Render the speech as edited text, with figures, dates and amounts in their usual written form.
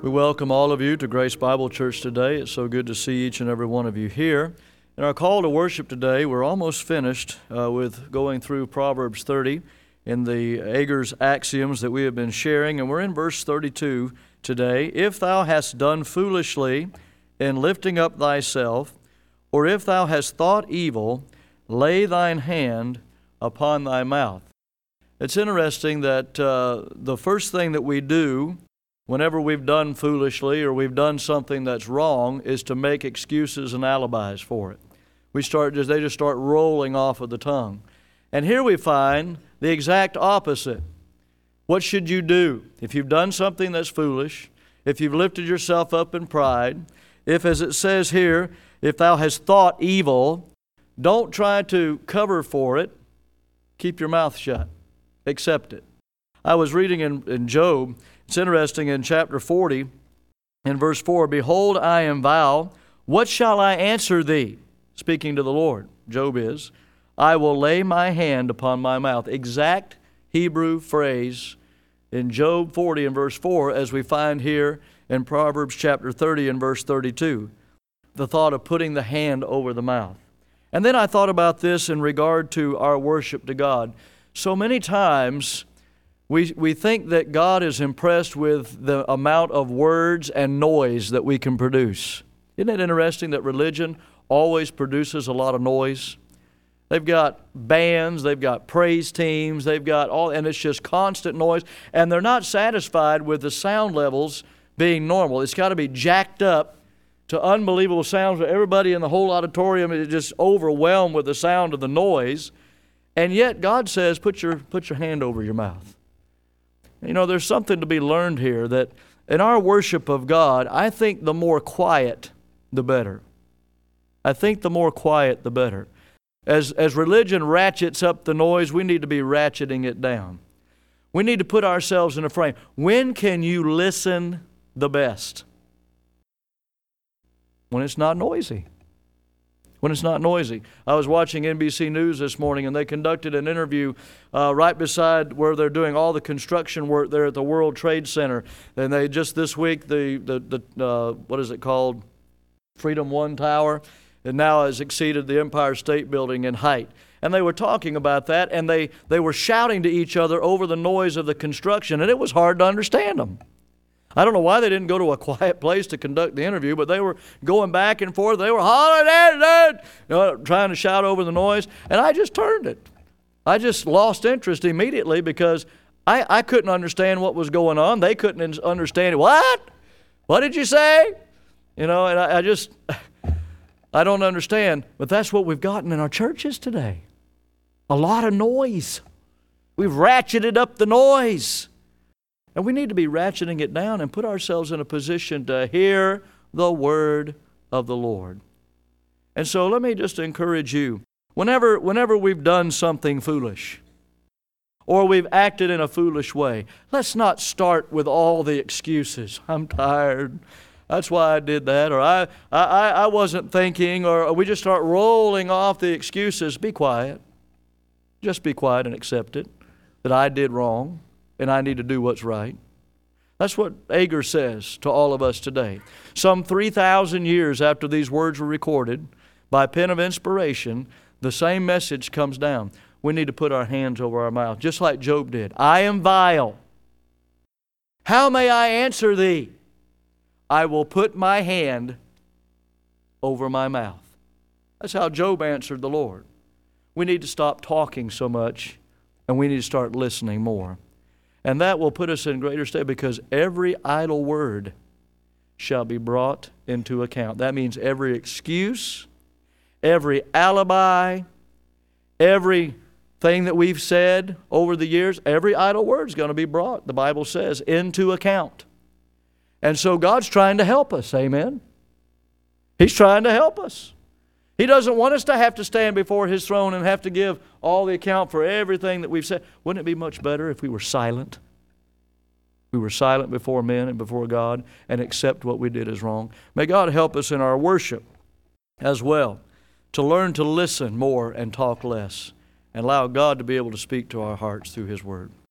We welcome all of you to Grace Bible Church today. It's so good to see each and every one of you here. In our call to worship today, we're almost finished with going through Proverbs 30 in the Ager's axioms that we have been sharing, and we're in verse 32 today. If thou hast done foolishly in lifting up thyself, or if thou hast thought evil, lay thine hand upon thy mouth. It's interesting that the first thing that we do whenever we've done foolishly or we've done something that's wrong is to make excuses and alibis for it. They just start rolling off of the tongue. And here we find the exact opposite. What should you do? If you've done something that's foolish, if you've lifted yourself up in pride, if, as it says here, if thou hast thought evil, don't try to cover for it. Keep your mouth shut. Accept it. I was reading in Job. It's interesting in chapter 40, in verse 4, Behold, I am vile. What shall I answer thee? Speaking to the Lord, Job is, I will lay my hand upon my mouth. Exact Hebrew phrase in Job 40 and verse 4, as we find here in Proverbs chapter 30 and verse 32. The thought of putting the hand over the mouth. And then I thought about this in regard to our worship to God. So many times we think that God is impressed with the amount of words and noise that we can produce. Isn't it interesting that religion always produces a lot of noise? They've got bands, they've got praise teams, they've got all, and it's just constant noise, and they're not satisfied with the sound levels being normal. It's got to be jacked up to unbelievable sounds where everybody in the whole auditorium is just overwhelmed with the sound of the noise. And yet God says, put your hand over your mouth. You know, there's something to be learned here that in our worship of God, I think the more quiet, the better. I think the more quiet, the better. As religion ratchets up the noise, we need to be ratcheting it down. We need to put ourselves in a frame. When can you listen the best? When it's not noisy. When it's not noisy. I was watching NBC News this morning, and they conducted an interview right beside where they're doing all the construction work there at the World Trade Center. And they just this week, the what is it called? Freedom One Tower, and now has exceeded the Empire State Building in height. And they were talking about that, and they were shouting to each other over the noise of the construction, and it was hard to understand them. I don't know why they didn't go to a quiet place to conduct the interview, but they were going back and forth. They were hollering, trying to shout over the noise, and I just turned it. I just lost interest immediately because I couldn't understand what was going on. They couldn't understand it. What? What did you say? You know, and I don't understand. But that's what we've gotten in our churches today. A lot of noise. We've ratcheted up the noise. And we need to be ratcheting it down and put ourselves in a position to hear the word of the Lord. And so let me just encourage you. Whenever we've done something foolish or we've acted in a foolish way, let's not start with all the excuses. I'm tired. That's why I did that. Or I wasn't thinking. Or we just start rolling off the excuses. Be quiet. Just be quiet and accept it, that I did wrong. And I need to do what's right. That's what Ager says to all of us today. Some 3,000 years after these words were recorded, by pen of inspiration, the same message comes down. We need to put our hands over our mouth, just like Job did. I am vile. How may I answer thee? I will put my hand over my mouth. That's how Job answered the Lord. We need to stop talking so much, and we need to start listening more. And that will put us in greater state because every idle word shall be brought into account. That means every excuse, every alibi, everything that we've said over the years, every idle word is going to be brought, the Bible says, into account. And so God's trying to help us, amen? He's trying to help us. He doesn't want us to have to stand before His throne and have to give all the account for everything that we've said. Wouldn't it be much better if we were silent? We were silent before men and before God and accept what we did as wrong. May God help us in our worship as well to learn to listen more and talk less and allow God to be able to speak to our hearts through His Word.